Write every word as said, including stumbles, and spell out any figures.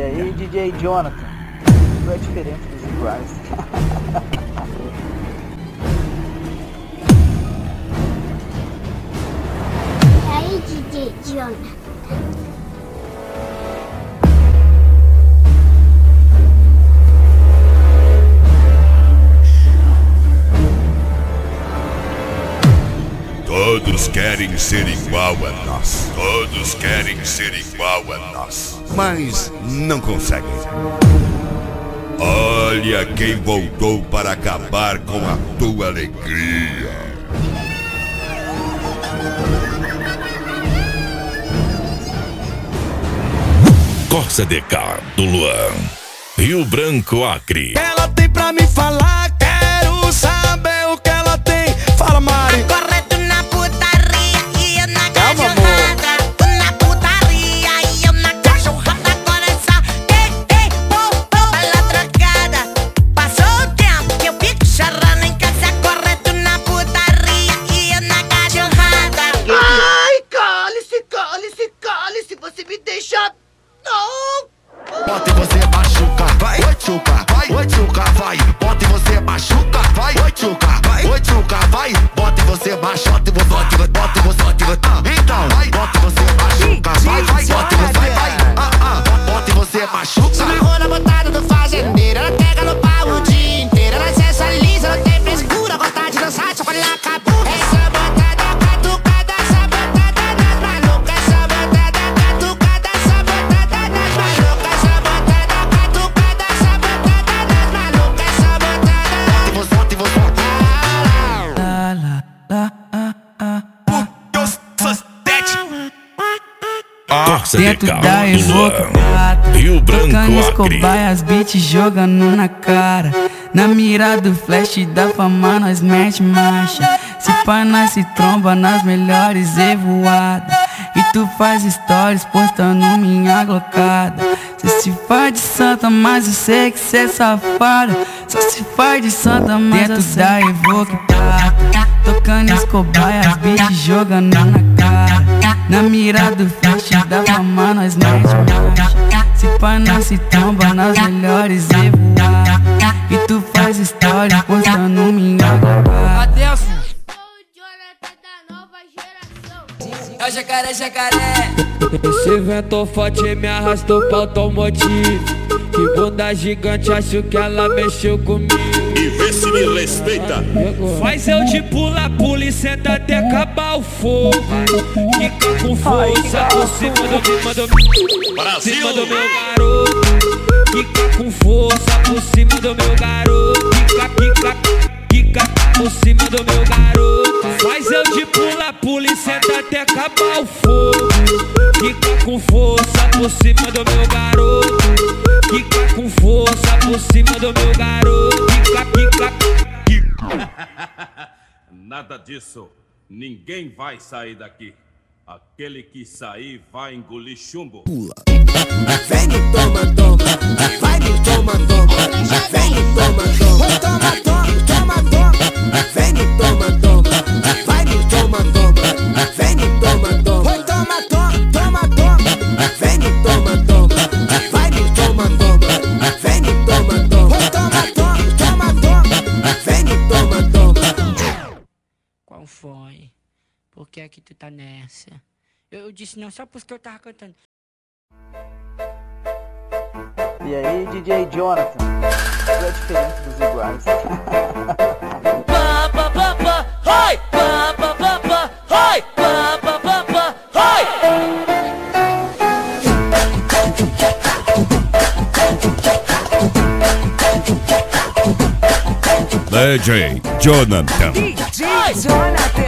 aí, D J Jonathan, tu é diferente dos iguais. E aí, D J Jonathan. Todos querem ser igual a nós. Todos querem ser igual a nós. Mas não conseguem. Olha quem voltou para acabar com a tua alegria. Corsa D K do Luan, Rio Branco, Acre. Ela tem pra me falar, quero saber o que ela tem. Fala, Mari. Correto na putaria e eu na cachorrada. Tu na putaria e eu na cachorrada. Agora é só ei, ei, oh, oh, bala trocada. Passou o tempo que eu fico chorando em casa. Correto na putaria e eu na cachorrada. Ai, cale-se, cale-se, cale-se. Você me deixa... Não! Bota e você machuca, vai, oi tchuca, vai, oi tchuca, vai. Bota e você machuca, vai, oi tchuca, vai, oi tchuca, vai. Bota e você machuca, bota e você, bota e você, bota e você. Então, vai, bota e você machuca, vai, vai, bota e você, vai, vai. Ah, ah, bota e você machuca. Se marrona botada do fazendeiro, ela pega no pau o dia inteiro. Ela sensualiza, não tem frescura, gosta de dançar, só quando ela acabou. Essa botada catucada, essa botada das malucas, essa botada catucada, essa botada das malucas, essa botada catucada, essa botada das malucas, essa botada. Bota e você, bota e você. Corsa D Dentro K da do Evoca Luan, Rio tocando Branco, os Acre. cobaias, beat jogando na cara. Na mira do flash da fama nós mete marcha. Se pá nós se tromba nas melhores evoadas. E tu faz stories postando minha glocada. Cê se faz de santa, mas eu sei que cê é safada. Só se faz de santa, mas dentro da Evoca tocando os cobaias, beat jogando na cara. Na mira do flash da fama nós mete marcha. Se pá nós se tromba nas melhores evoadas. E tu faz stories postando minha glocada. Atenção! É o jacaré, jacaré. Esse vento forte me arrastou pra automotivo. Que bunda gigante, acho que ela mexeu comigo. E vê se me respeita. Faz eu de pula, pula e senta até acabar o fogo. Quica com força por cima do meu, do, Brasil. cima do meu garoto. Quica com força por cima do meu garoto. Quica, quica, quica por cima do meu garoto. Faz eu de pula, pula e senta até acabar o fogo. Quica com força por cima do meu garoto. Quica com força por cima do meu garoto. Quica, quica, quica. Nada disso. Ninguém vai sair daqui. Aquele que sair vai engolir chumbo. Pula. Vem e toma, toma. Vai me toma, toma. Vem e toma, toma. Toma, toma, toma, toma. Vem e toma, toma. Vai me toma, toma. Vem e toma, toma. Toma, toma, toma, toma. Vem e toma, toma. Vai me toma, toma. Vem e toma, toma. Toma, toma, toma, toma. Vem e toma, toma. Qual foi? Por que é que tu tá nessa? Eu disse não só porque eu tava cantando. E aí, D J Jonathan, tu é diferente dos iguais. Pa pa pa pa, hai! Pa pa pa pa, hai! Pa pa pa pa, hai! D J Jonathan. D J Jonathan.